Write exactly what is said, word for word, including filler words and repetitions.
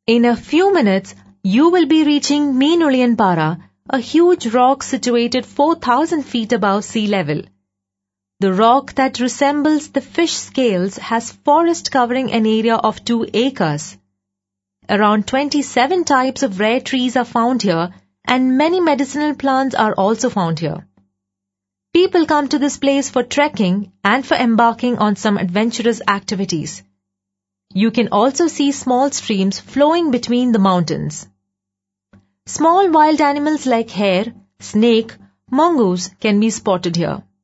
In a few minutes, you will be reaching Meenuliyanpara, a huge rock situated four thousand feet above sea level. The rock that resembles the fish scales has forest covering an area of two acres. Around twenty-seven types of rare trees are found here, and many medicinal plants are also found here. People come to this place for trekking and for embarking on some adventurous activities. You can also see small streams flowing between the mountains. Small wild animals like hare, snake, mongoose can be spotted here.